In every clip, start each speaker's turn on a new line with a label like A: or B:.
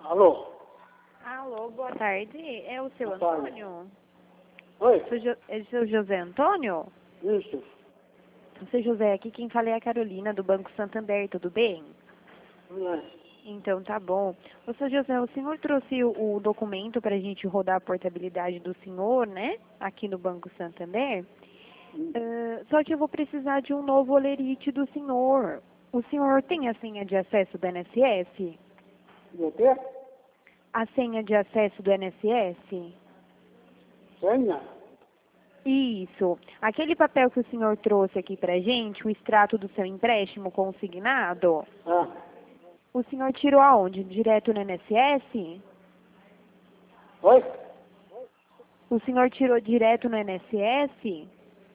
A: Alô?
B: Alô, boa tarde. É o seu
A: Boa tarde.
B: Antônio?
A: Oi?
B: É o seu José Antônio?
A: Isso.
B: Seu José, aqui quem fala é a Carolina, do Banco Santander, tudo bem?
A: Não é.
B: Então, tá bom. Ô, seu José, o senhor trouxe o documento para a gente rodar a portabilidade do senhor, né? Aqui no Banco Santander. Só que eu vou precisar de um novo olerite do senhor. O senhor tem a senha de acesso do INSS?
A: Do quê?
B: A senha de acesso do INSS?
A: Senha?
B: Isso. Aquele papel que o senhor trouxe aqui pra gente, o extrato do seu empréstimo consignado,
A: Ah.
B: o senhor tirou aonde? Direto no INSS?
A: Oi?
B: O senhor tirou direto no INSS?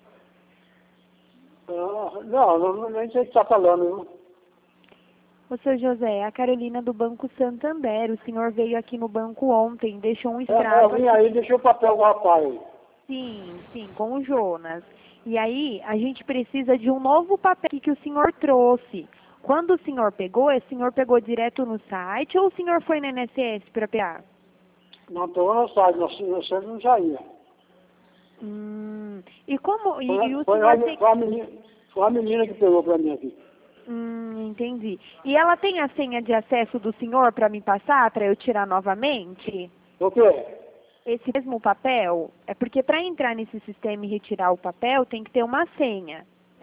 A: Não, nem sei o que está falando, viu?
B: Ô, seu José, a Carolina do Banco Santander, o senhor veio aqui no banco ontem, deixou um extrato
A: Eu vim
B: aqui.
A: aí, deixei o papel com o rapaz aí.
B: Sim, com o Jonas. E aí, a gente precisa de um novo papel que o senhor trouxe. Quando o senhor pegou direto no site ou o senhor foi no INSS para pegar?
A: Não estou no site, nós sempre não saía.
B: E como, e o
A: Foi,
B: senhor tem...
A: foi a menina que pegou para mim aqui.
B: Entendi. E ela tem a senha de acesso do senhor para me passar, para eu tirar novamente?
A: O quê?
B: Esse mesmo papel? É porque para entrar nesse sistema e retirar o papel, tem que ter uma senha.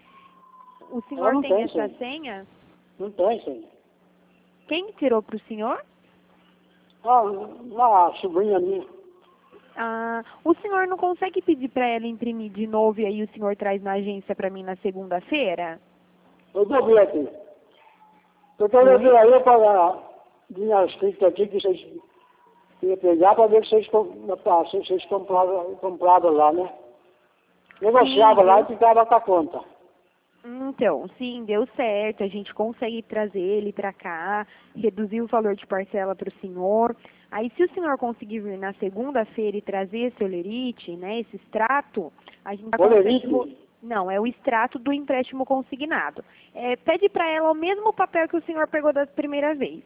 B: O
A: Ela
B: senhor
A: não
B: tem
A: tem
B: essa
A: senha.
B: senha?
A: Não tem senha.
B: Quem tirou para o senhor?
A: Ah, uma sobrinha minha.
B: Ah, o senhor não consegue pedir para ela imprimir de novo e aí o senhor traz na agência para mim na segunda-feira?
A: Eu vou ver aqui. Eu estou levando aí para vinha escrito aqui que vocês iam pegar para ver se vocês compravam lá, né? Negociava lá e ficava com a conta.
B: Então, sim, deu certo. A gente consegue trazer ele para cá, reduzir o valor de parcela para o senhor. Aí, se o senhor conseguir vir na segunda-feira e trazer esse olerite, né, esse extrato, a gente já
A: Olerite?
B: consegue... Não, é o extrato do empréstimo consignado. Pede para ela o mesmo papel que o senhor pegou da primeira vez.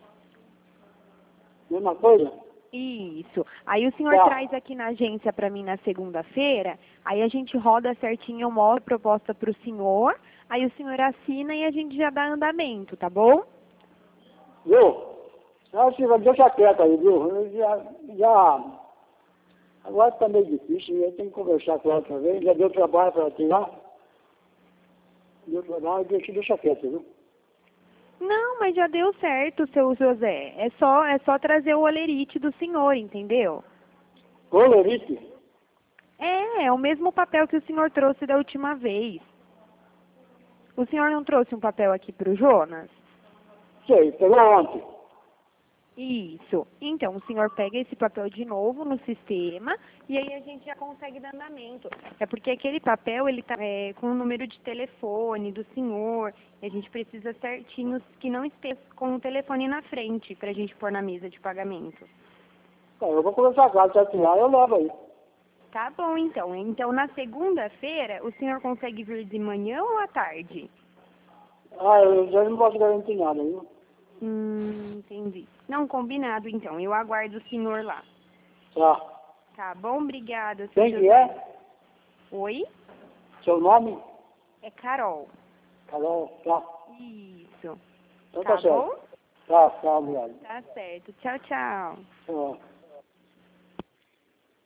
A: Mesma coisa?
B: Isso. Aí o senhor
A: Tá.
B: traz aqui na agência para mim na segunda-feira, aí a gente roda certinho, eu mostro a proposta para o senhor, aí o senhor assina e a gente já dá andamento, tá bom?
A: Viu? Deixa quieto aí, viu? Eu agora está meio difícil, eu tenho que conversar com ela outra vez, já deu trabalho para tirar. Deu trabalho, deixa quieto, viu?
B: Não, mas já deu certo, seu José. É só trazer o olerite do senhor, entendeu?
A: Olerite?
B: É o mesmo papel que o senhor trouxe da última vez. O senhor não trouxe um papel aqui para o Jonas?
A: Sei, pegou ontem.
B: Isso. Então, o senhor pega esse papel de novo no sistema e aí a gente já consegue dar andamento. É porque aquele papel, ele tá com o número de telefone do senhor e a gente precisa certinho que não esteja com o telefone na frente para a gente pôr na mesa de pagamento.
A: Eu vou conversar com ela, se ela tirar, eu levo aí.
B: Tá bom, então. Então, na segunda-feira, o senhor consegue vir de manhã ou à tarde?
A: Eu já não posso garantir nada, viu?
B: Entendi. Não, combinado, então. Eu aguardo o senhor lá.
A: Tá.
B: Tá bom? Obrigada, seu
A: Quem que
B: José.
A: é?
B: Oi?
A: Seu nome?
B: É Carol.
A: Carol, tá.
B: Isso.
A: Então
B: Tá
A: tá certo.
B: bom?
A: Tá, obrigado.
B: Tá certo. Tchau, tchau.
A: Tá.